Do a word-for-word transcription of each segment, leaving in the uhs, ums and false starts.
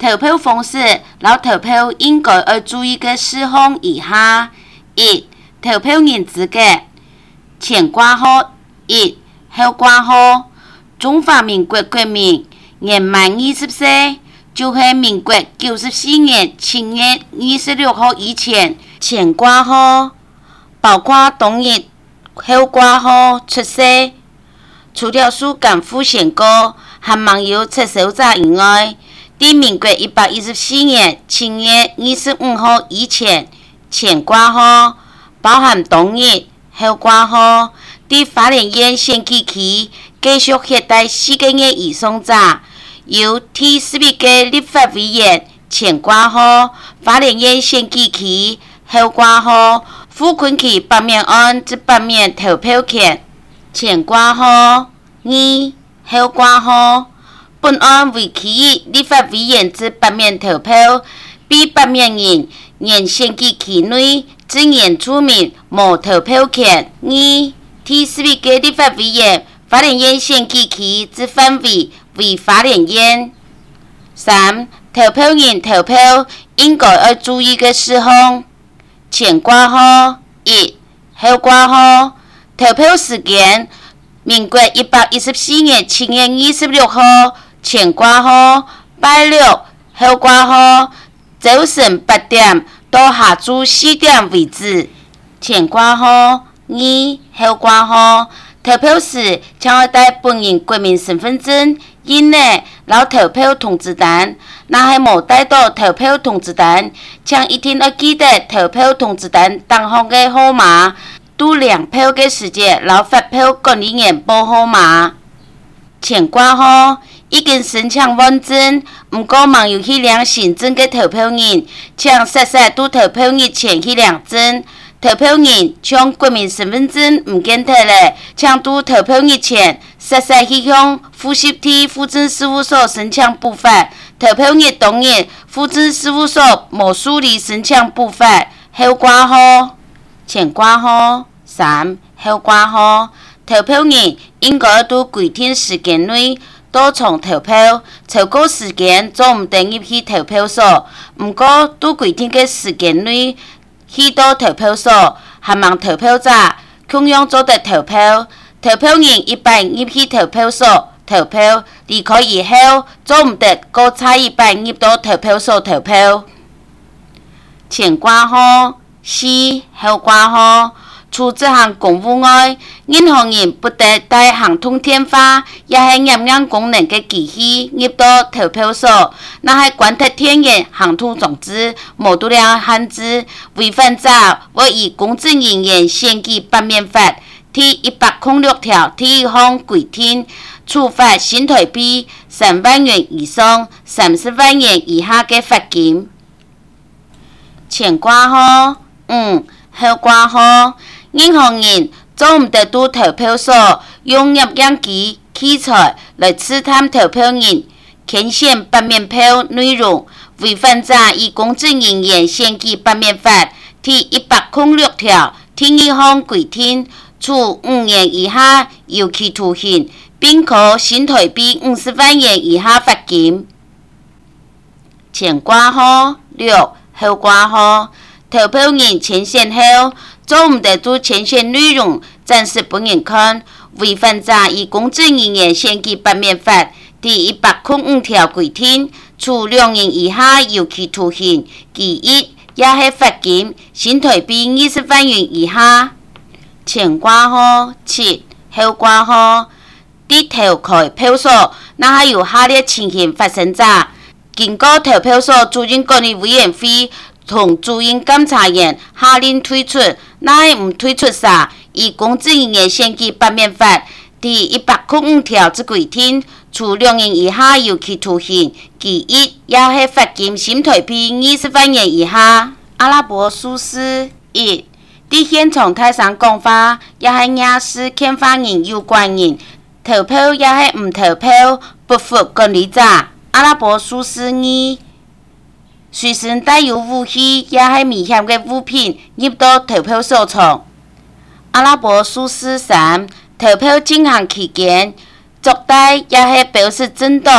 投票方式，老投票应该要注意嘅事項以下：一、投票人資格，前掛號一，後掛號。中華民國國民年滿二十歲，就是民國九十四年七月二十六號以前，前掛號，包括當日後掛號出世。除了屬甘負宣告和網友出手者以外，在民國一百一十四年七月二十五號以前，前掛號，包含當日後掛號，在花蓮縣選舉區繼續攜帶四個月以上者，由第十一屆立法委員前掛號，花蓮縣選舉區後掛號，富坤區罷免案之罷免投票權。前掛號二後掛號，本案為其餘立法委員之罷免投票，被罷免人原選舉區內之原住民無投票權。二第十一屆立法委員花蓮縣選舉區之範圍為花蓮縣。三投票人投票應該要注意嘅事項：前掛號一後掛號。投票時間：民國一百一十四年七月二十六號，前掛號；拜六後掛號，早晨八點到下晝四點為止。前掛號二後掛號。投票時，請要帶本人國民身份證、印呢，老投票通知單。若係無帶到投票通知單，請一定要記得投票通知單當方嘅號碼。拄量票嘅時節，老發票管理員報號碼。前掛號已經申請換證，毋過網友去領新證嘅投票人，請實實拄投票日前去領證。投票人將國民身份證唔見得咧，請拄投票日前實實去向附屬地戶政事務所申請補發。投票日當日，戶政事務所無受理申請補發。後掛號前掛號三後掛號，投票人應該喺規定時間內到場投票，超過時間就唔得入去投票所。毋過喺規定嘅時間內去到投票所，希望投票者同樣做得投票。投票人一般入去投票所投票，離開以後就唔得再差一般入到投票所投票。前掛號四後掛號。除這項公務外，任何人不得帶行通電話，也係驗眼功能嘅機器入到投票所。若係關貼天眼行通裝置無度量限制，違反者會以公職人員選舉罷免法第一百零六條第一項規定，處罰新台幣三萬元以上三十萬元以下嘅罰金。前掛號五後掛號。任何人做唔得到投票所用入眼機器材來刺探投票人填寫罷免票內容，違反者以公職人員選舉罷免法第一百零六條第一項規定，處五年以下有期徒刑，並可新台幣五十萬元以下罰金。前掛號六後掛號，投票人填寫後做唔得到填寫內容展示本人看，違反者以公職人員選舉罷免法第一百零五條規定，處兩年以下有期徒刑，其一也係罰金新台幣二十萬元以下。前掛號七後掛號，啲投開票所，那還有下列情形發生者，經過投票所主任管理委員會同主任監察員下令退出，乃唔退出時，以公職人員選舉罷免法第一百零五條之規定，處兩年以下有期徒刑，其一也係罰金新台幣二十萬元以下。阿拉伯數字一，喺現場台上講話，也係亞視簽發人有關人，投票也係唔投票，不服管理者。阿拉伯數字二，隨身帶有武器，也係危險嘅物品入到投票所場。阿拉伯數字三，投票進行期間，作帶也係表示政黨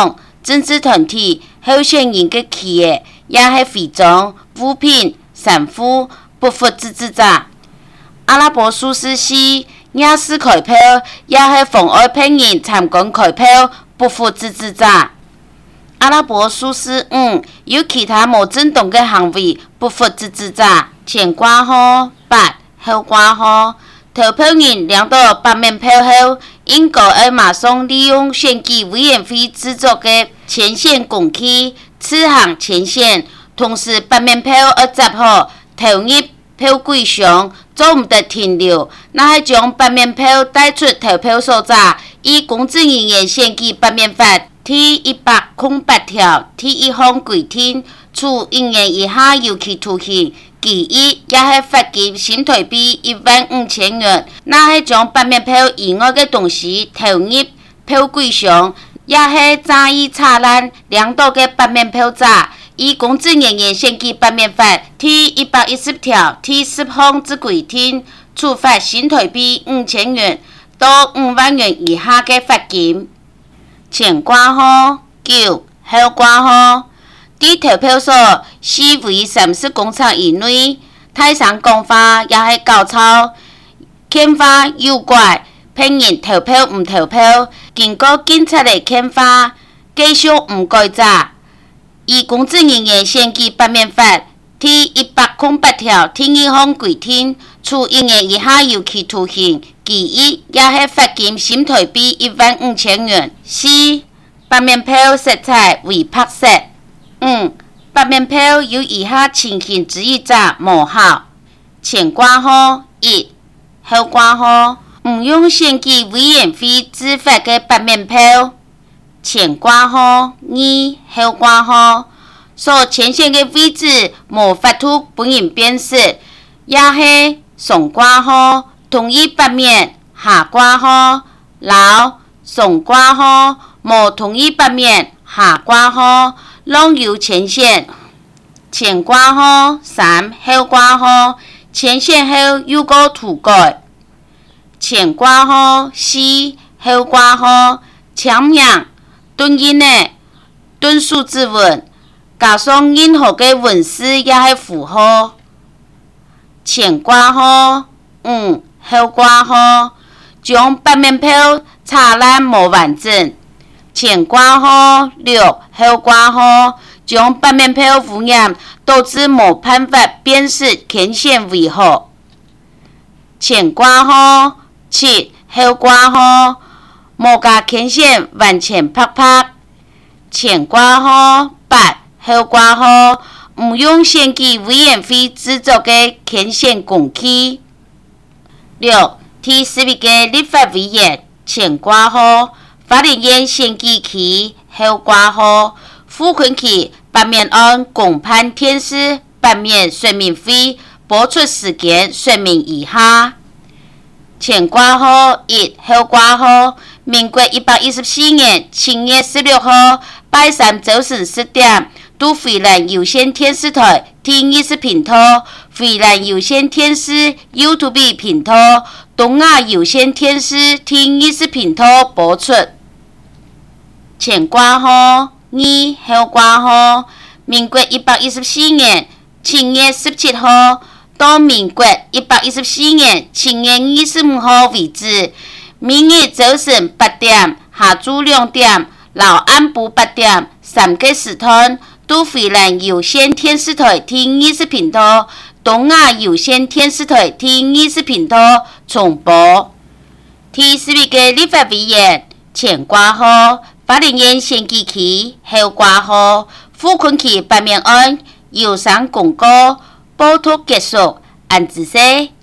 政治团体、候选人嘅企业，也係非宗、物品、散户、不法之子者。阿拉伯數字四，夜市開票，也係妨礙別人參觀開票、不法之子者。阿拉伯數字五，有其他無正當嘅行為、不法之子者。前掛號八，後掛號。投票人領到八面票後，應該要馬上利用選舉委員會製作嘅前線工具刺向前線，同時八面票要集好，投入票櫃上，做唔得停留，那係將八面票帶出投票所在。以公職人員選舉八面法第一百零八條第一項規定，處一年以下有期徒刑。其一也係罰金新台幣一萬五千元，那係將八面票以外嘅東西投入票櫃上，也係詐意查爛兩道嘅八面票者。以公職人員選舉八面法第一百一十條第十項之規定，處罰新台幣五千元到五萬元以下嘅罰金。前掛號九，後掛號。喺投票所四圍三十公尺以內，台上講話也係搞錯，牽花誘拐，騙人投票唔投票，經過警察嚟牽花，繼續唔改則。以公職人員選舉八面法第一百零八條第二項規定，處一年以下有期徒刑，其一也係罰金新台幣一萬五千元。四、八面票色彩為白色。五、八面票有以下情形之一者無效：前掛號一，後掛號唔用選舉委員會制發嘅八面票；前掛號二，後掛號所呈現嘅位置無法度本人辨識，也係上掛號同一八面，下掛號老上掛號無同一八面，下掛號浪有前線，前掛號三，後掛號前線後有個塗改，前掛號四，後掛號簽名敦印的敦數字文，加上任何嘅文字也係符號。前掛號五，後掛號將八面票查爛無完整。前掛號六，後掛號將八面票污染，導致無辦法辨識牽線為何。前掛號七，後掛號無甲牽線完全拍拍。前掛號八，後掛號唔用選舉委員會製作嘅牽線工具。六、第十一個立法委員前掛號法令院選舉期後掛號，副困期八面按公判電視版面說明會播出時間說明以下。前掛號一，後掛號，民國一百一十四年七月十六號拜三早晨十點，都惠蘭有線電視台第二十頻道、惠蘭有線電視 YouTube 頻道、東亞有線電視第二十頻道播出。前掛號二，後掛號，民國一百一十四年七月十七號到民國一百一十四年七月二十五號為止，每日早晨八點、下晝兩點、老暗晡八點三個時段，都惠蘭有線電視台第二十頻道、東亞有線電視台第二十頻道重播。第十一個立法委員前掛號。法令院選舉期後掛號，副困期八面案，有上公告，報讀結束，按子寫。